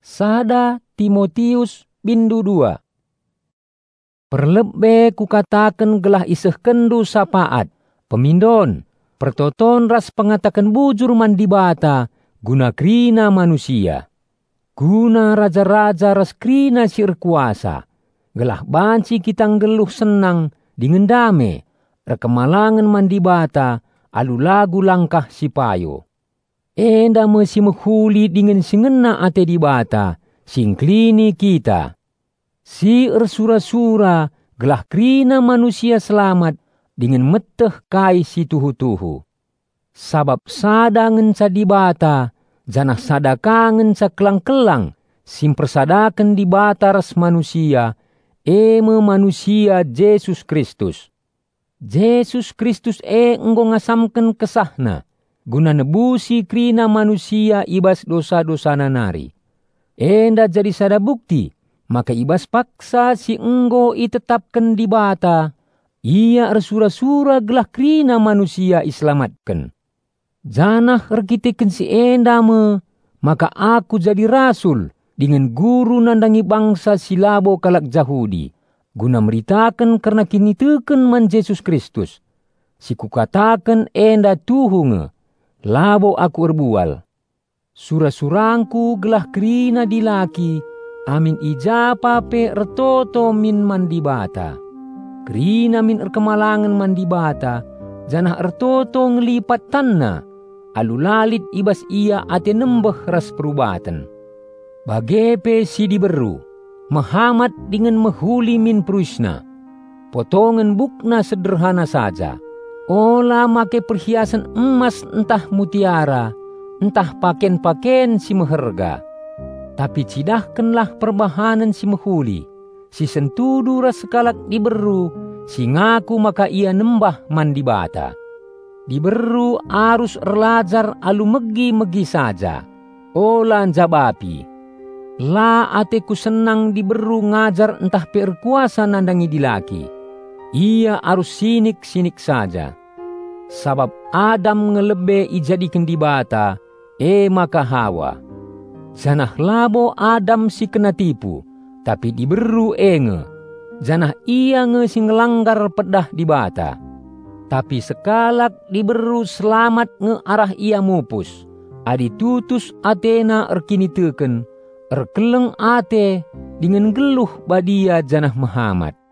Sada Timotius bindu 2. Perlebe kukatakan gelah iseh kendu sapaat, pemindon, pertoton ras pengatakan bujur mandibata, guna krina manusia. Guna raja-raja ras krina sir kuasa, gelah banci kita ngeluh senang dengan dame, rekemalangan mandibata, alu lagu langkah sipayo. Enda mesi menghuli dengan singena ate dibata, singklini kita. Si ersura-sura gelah krina manusia selamat dengan meteh kai si tuhu-tuhu. Sabab sada ngenca dibata, janah sada kangen kelang-kelang, simpersadakan dibata ras manusia, eme manusia Yesus Kristus. Yesus Kristus enggo ngasamken kesahna, guna nebusi krina manusia ibas dosa-dosa nari. Enda jadi sada bukti, maka ibas paksa si enggo itetapkan dibata, ia ersura-sura gelah krina manusia islamatkan. Janah erkiteken si endame, maka aku jadi rasul dengan guru nandangi bangsa silabo kalak Jahudi, guna meritakan karena kini teken man Yesus Kristus. Si kukatakan enda tuhunge, labo aku erbual. Sura-surangku gelah krina dilaki, amin ijapa pe ertoto min mandibata. Krina min erkemalangan mandibata, janah ertoto ngelipat tanna, alu lalit ibas ia ate nembeh ras perubatan. Bagepe si diberu, Muhammad dengan mehuli min pruisna. Potongan bukna sederhana saja. Ola make perhiasan emas entah mutiara, entah paken-paken si meherga. Tapi cidahkanlah perbahanan si mehuli, si sentudu ras sekalak diberu, si ngaku maka ia nembah mandibata. Diberu arus erlajar alu megi-megi saja, ola jabapi. La ateku senang diberu ngajar entah perkuasa nandangi dilaki. Ia arus sinik-sinik saja. Sabab Adam ngelebe ijadikan dibata, maka Hawa. Janah labo Adam si kena tipu, tapi diberu enge. Janah ia nge si ngelanggar pedah dibata. Tapi sekalak diberu selamat nge arah ia mupus. Adi tutus atena erkini teken, erkeleng ate dengan geluh badia janah Muhammad.